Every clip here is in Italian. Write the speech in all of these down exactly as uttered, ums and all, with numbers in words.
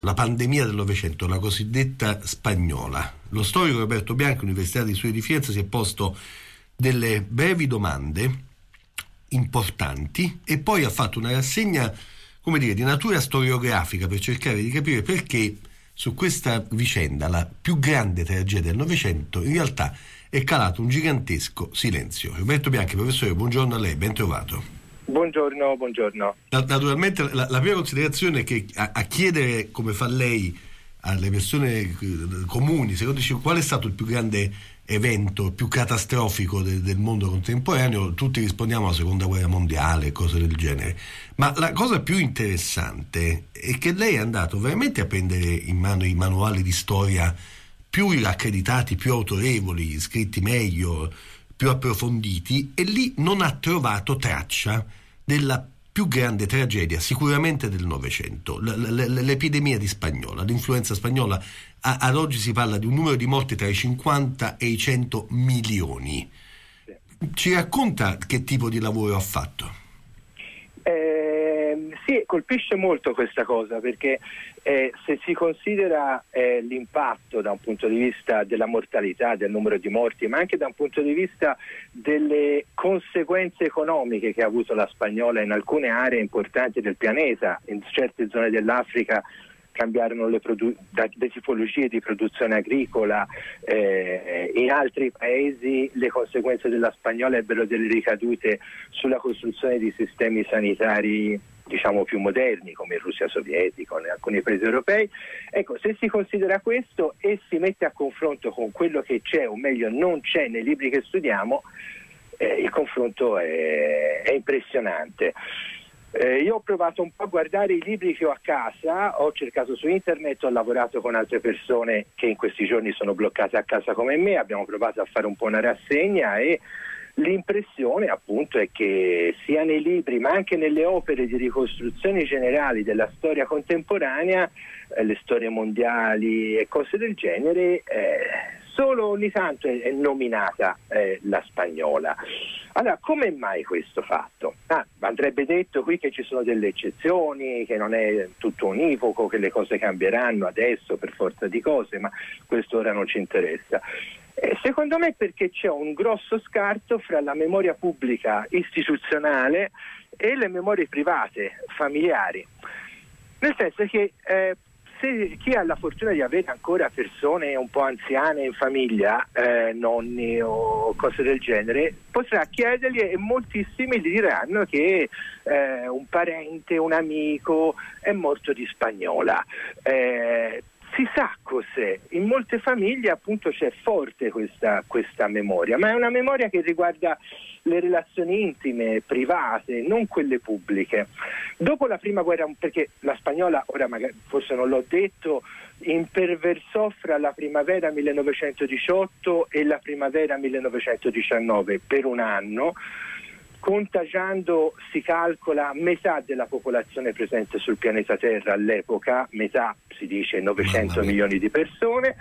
la pandemia del Novecento, la cosiddetta spagnola. Lo storico Roberto Bianchi, Università di Studi di Firenze, si è posto delle brevi domande importanti e poi ha fatto una rassegna, come dire, di natura storiografica per cercare di capire perché su questa vicenda, la più grande tragedia del Novecento, in realtà è calato un gigantesco silenzio. Roberto Bianchi, professore, buongiorno a lei, ben trovato. Buongiorno, buongiorno. Naturalmente la, la prima considerazione è che a, a chiedere, come fa lei, alle persone comuni, secondo dice, qual è stato il più grande evento, il più catastrofico de, del mondo contemporaneo, tutti rispondiamo alla seconda guerra mondiale, cose del genere. Ma la cosa più interessante è che lei è andato veramente a prendere in mano i manuali di storia più accreditati, più autorevoli, scritti meglio, più approfonditi, e lì non ha trovato traccia della più grande tragedia sicuramente del Novecento, l- l- l'epidemia di spagnola, l'influenza spagnola. A- ad oggi si parla di un numero di morti tra i cinquanta e i cento milioni. Ci racconta che tipo di lavoro ha fatto? Eh, sì, colpisce molto questa cosa perché eh, se si considera eh, l'impatto da un punto di vista della mortalità, del numero di morti, ma anche da un punto di vista delle conseguenze economiche che ha avuto la spagnola in alcune aree importanti del pianeta, in certe zone dell'Africa cambiarono le, produ- le tipologie di produzione agricola, eh, in altri paesi le conseguenze della spagnola ebbero delle ricadute sulla costruzione di sistemi sanitari diciamo più moderni come in Russia sovietica o in alcuni paesi europei. Ecco, se si considera questo e si mette a confronto con quello che c'è o meglio non c'è nei libri che studiamo, eh, il confronto è, è impressionante. Eh, io ho provato un po' a guardare i libri che ho a casa, ho cercato su internet, ho lavorato con altre persone che in questi giorni sono bloccate a casa come me, abbiamo provato a fare un po' una rassegna e l'impressione appunto è che sia nei libri ma anche nelle opere di ricostruzioni generali della storia contemporanea, eh, le storie mondiali e cose del genere, eh, solo ogni tanto è, è nominata eh, la spagnola. Allora, come mai questo fatto? Ah, andrebbe detto qui che ci sono delle eccezioni, che non è tutto univoco, che le cose cambieranno adesso per forza di cose, ma questo ora non ci interessa. Eh, secondo me perché c'è un grosso scarto fra la memoria pubblica istituzionale e le memorie private, familiari. Nel senso che eh, se chi ha la fortuna di avere ancora persone un po' anziane in famiglia, eh, nonni o cose del genere, potrà chiedergli e moltissimi gli diranno che eh, un parente, un amico è morto di spagnola. Eh, si sa cos'è, in molte famiglie appunto c'è forte questa, questa memoria, ma è una memoria che riguarda le relazioni intime, private, non quelle pubbliche. Dopo la prima guerra, perché la spagnola, ora magari forse non l'ho detto, imperversò fra la primavera millenovecentodiciotto e la primavera millenovecentodiciannove per un anno, contagiando, si calcola, metà della popolazione presente sul pianeta Terra all'epoca, metà si dice novecento milioni di persone,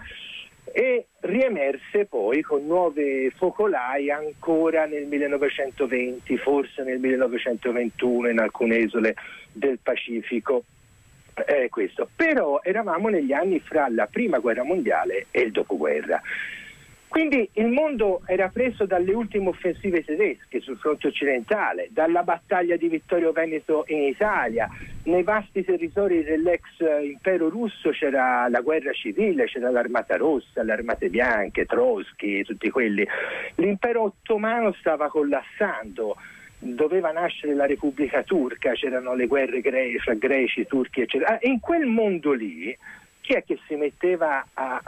e riemerse poi con nuove focolai ancora nel millenovecentoventi, forse nel millenovecentoventuno in alcune isole del Pacifico. Eh, questo. Però eravamo negli anni fra la prima guerra mondiale e il dopoguerra. Quindi il mondo era preso dalle ultime offensive tedesche sul fronte occidentale, dalla battaglia di Vittorio Veneto in Italia, nei vasti territori dell'ex impero russo c'era la guerra civile, c'era l'Armata Rossa, le Armate Bianche, Trotsky, tutti quelli. L'impero ottomano stava collassando, doveva nascere la Repubblica Turca, c'erano le guerre gre- fra greci, turchi, eccetera. In quel mondo lì chi è che si metteva a,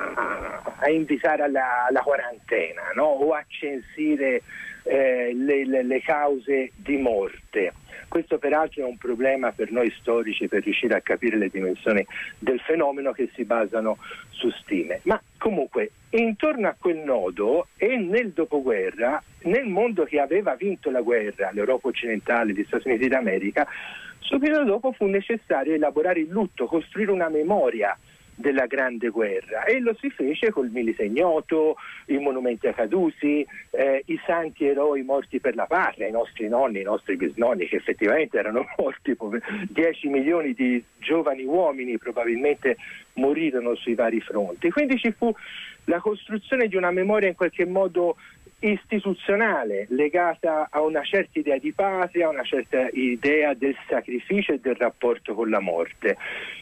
a, a invitare alla, alla quarantena, no? O a censire eh, le, le, le cause di morte? Questo peraltro è un problema per noi storici per riuscire a capire le dimensioni del fenomeno, che si basano su stime. Ma comunque intorno a quel nodo e nel dopoguerra, nel mondo che aveva vinto la guerra, l'Europa occidentale, gli Stati Uniti d'America, subito dopo fu necessario elaborare il lutto, costruire una memoria della Grande Guerra, e lo si fece col Milite Ignoto, i monumenti ai caduti, eh, i santi eroi morti per la patria, i nostri nonni, i nostri bisnonni che effettivamente erano morti, dieci milioni di giovani uomini probabilmente morirono sui vari fronti. Quindi ci fu la costruzione di una memoria in qualche modo istituzionale, legata a una certa idea di patria, a una certa idea del sacrificio e del rapporto con la morte.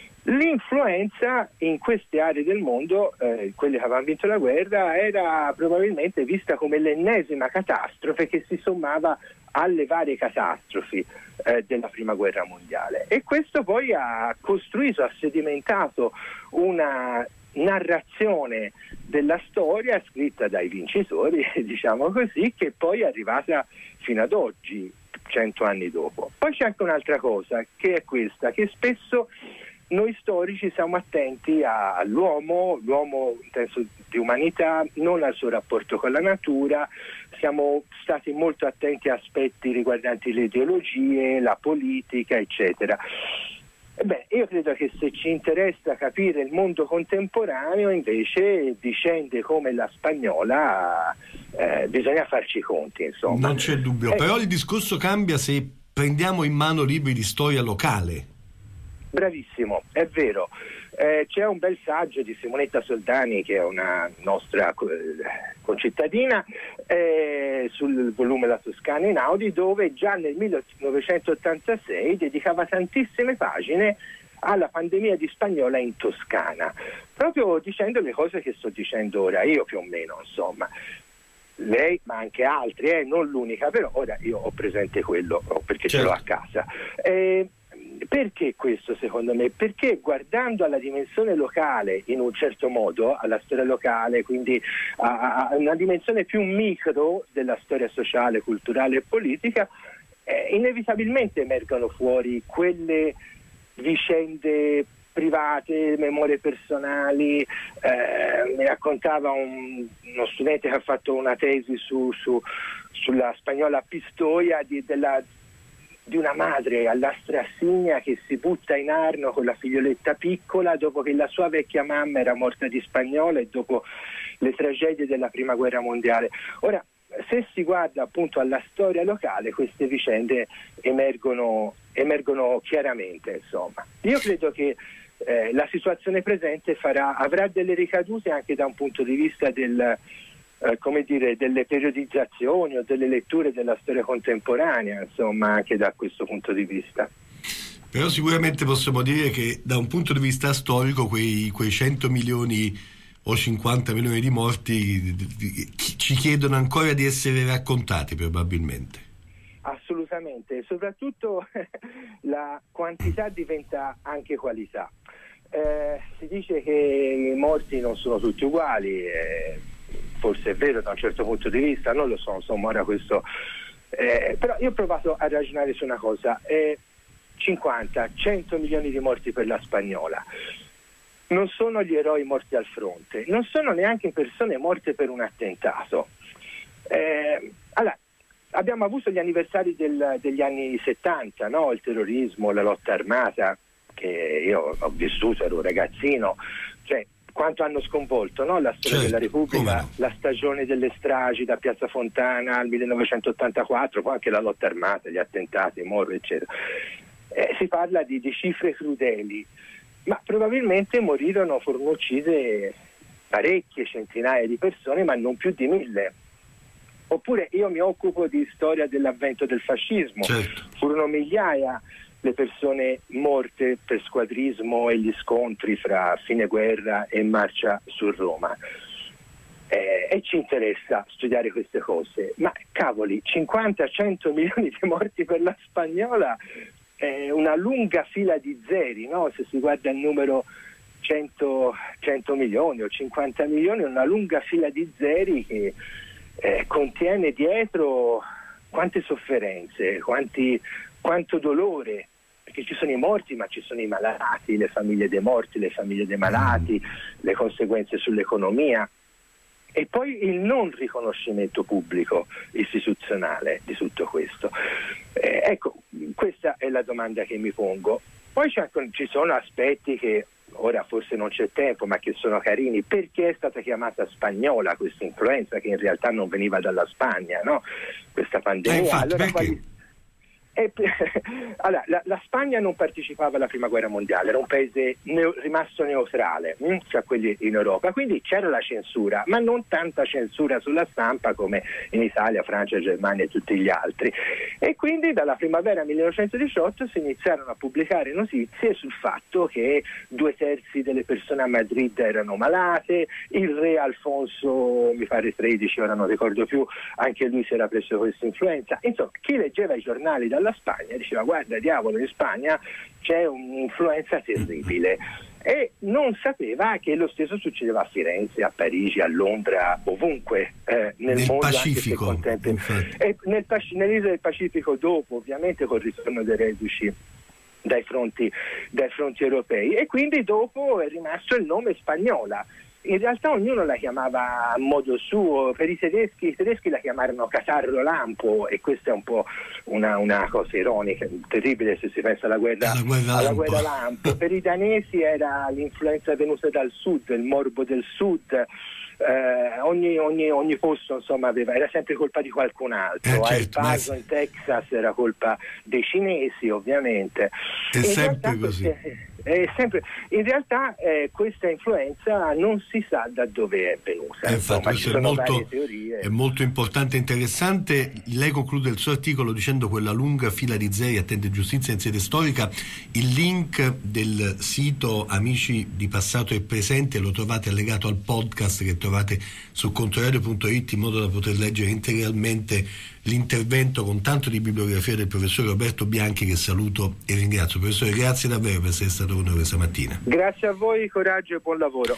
L'influenza in queste aree del mondo, eh, quelle che avevano vinto la guerra, era probabilmente vista come l'ennesima catastrofe che si sommava alle varie catastrofi eh, della prima guerra mondiale, e questo poi ha costruito, ha sedimentato una narrazione della storia scritta dai vincitori, diciamo così, che poi è arrivata fino ad oggi, cento anni dopo. Poi c'è anche un'altra cosa, che è questa, che spesso noi storici siamo attenti a, all'uomo, l'uomo in senso di umanità, non al suo rapporto con la natura, siamo stati molto attenti a aspetti riguardanti le ideologie, la politica, eccetera. Beh, io credo che se ci interessa capire il mondo contemporaneo, invece, vicende come la spagnola, eh, bisogna farci i conti, insomma. Non c'è dubbio, eh, però il discorso cambia se prendiamo in mano libri di storia locale. Bravissimo, è vero. Eh, c'è un bel saggio di Simonetta Soldani, che è una nostra concittadina, eh, sul volume La Toscana in Audi, dove già nel millenovecentottantasei dedicava tantissime pagine alla pandemia di spagnola in Toscana, proprio dicendo le cose che sto dicendo ora io, più o meno, insomma. Lei, ma anche altri, eh, non l'unica, però ora io ho presente quello perché certo. Ce l'ho a casa. Eh, Perché questo, secondo me? Perché guardando alla dimensione locale, in un certo modo, alla storia locale, quindi a, a una dimensione più micro della storia sociale, culturale e politica, eh, inevitabilmente emergono fuori quelle vicende private, memorie personali. Eh, mi raccontava un, uno studente che ha fatto una tesi su, su, sulla spagnola Pistoia di, della di una madre all'Astrassigna che si butta in Arno con la figlioletta piccola dopo che la sua vecchia mamma era morta di spagnola e dopo le tragedie della prima guerra mondiale. Ora, se si guarda appunto alla storia locale, queste vicende emergono, emergono chiaramente, insomma. Io credo che eh, la situazione presente farà, avrà delle ricadute anche da un punto di vista del Eh, come dire, delle periodizzazioni o delle letture della storia contemporanea, insomma, anche da questo punto di vista. Però sicuramente possiamo dire che da un punto di vista storico quei, quei cento milioni o cinquanta milioni di morti ci chiedono ancora di essere raccontati, probabilmente. Assolutamente, soprattutto la quantità diventa anche qualità. Eh, si dice che i morti non sono tutti uguali, eh, forse è vero da un certo punto di vista, non lo so, insomma, ora questo eh, però io ho provato a ragionare su una cosa, eh, cinquanta cento milioni di morti per la spagnola non sono gli eroi morti al fronte, non sono neanche persone morte per un attentato. Eh, allora, abbiamo avuto gli anniversari del, degli anni settanta, no? Il terrorismo, la lotta armata, che io ho vissuto, ero un ragazzino, cioè quanto hanno sconvolto, no? La storia certo, della Repubblica, no? La stagione delle stragi da Piazza Fontana al millenovecentottantaquattro, poi anche la lotta armata, gli attentati, Moro, eccetera. Eh, si parla di, di cifre crudeli, ma probabilmente morirono, furono uccise parecchie centinaia di persone, ma non più di mille. Oppure io mi occupo di storia dell'avvento del fascismo, certo. Furono migliaia le persone morte per squadrismo e gli scontri fra fine guerra e marcia su Roma. Eh, e ci interessa studiare queste cose, ma cavoli, cinquanta cento milioni di morti per la spagnola è una lunga fila di zeri, no? Se si guarda il numero cento, cento milioni o cinquanta milioni, è una lunga fila di zeri che eh, contiene dietro quante sofferenze, quanti, quanto dolore, perché ci sono i morti ma ci sono i malati, le famiglie dei morti, le famiglie dei malati, le conseguenze sull'economia e poi il non riconoscimento pubblico istituzionale di tutto questo. Eh, ecco, questa è la domanda che mi pongo. Poi c'è, ci sono aspetti che ora forse non c'è tempo, ma che sono carini. Perché è stata chiamata spagnola questa influenza, che in realtà non veniva dalla Spagna, no? Questa pandemia. Eh, infatti, allora, perché? quali... E, allora, la, la Spagna non partecipava alla prima guerra mondiale, era un paese neo, rimasto neutrale, mh, cioè quelli in Europa, quindi c'era la censura, ma non tanta censura sulla stampa come in Italia, Francia, Germania e tutti gli altri. E quindi dalla primavera millenovecentodiciotto si iniziarono a pubblicare notizie sul fatto che due terzi delle persone a Madrid erano malate, il re Alfonso, mi pare tredici, ora non ricordo più, anche lui si era preso questa influenza. Insomma, chi leggeva i giornali dalla Spagna diceva: guarda, diavolo, in Spagna c'è un'influenza terribile, e non sapeva che lo stesso succedeva a Firenze, a Parigi, a Londra, ovunque eh, nel, nel mondo, Pacifico, anche se e nel, nell'isola del Pacifico, dopo ovviamente col ritorno dei reduci dai fronti, dai fronti europei, e quindi dopo è rimasto il nome Spagnola. In realtà ognuno la chiamava a modo suo. Per i tedeschi, i tedeschi la chiamarono catarro lampo, e questa è un po' una, una cosa ironica, terribile se si pensa alla guerra, alla guerra, alla lampo. guerra lampo. Per i danesi era l'influenza venuta dal sud, il morbo del sud. Eh, ogni, ogni, ogni posto insomma aveva, era sempre colpa di qualcun altro. Eh, a El certo, Paso ma... in Texas era colpa dei cinesi, ovviamente. È in sempre realtà, così. Queste, è sempre, in realtà eh, questa influenza non si sa da dove è venuta. Eh, insomma, infatti, ci è sono molto, varie teorie. è molto importante e interessante. Lei conclude il suo articolo dicendo: quella lunga fila di zeri attende giustizia in sede storica. Il link del sito Amici di Passato e Presente lo trovate allegato al podcast che trovate su controradio punto it, in modo da poter leggere integralmente l'intervento con tanto di bibliografia del professor Roberto Bianchi, che saluto e ringrazio. Professore, grazie davvero per essere stato con noi questa mattina. Grazie a voi, coraggio e buon lavoro.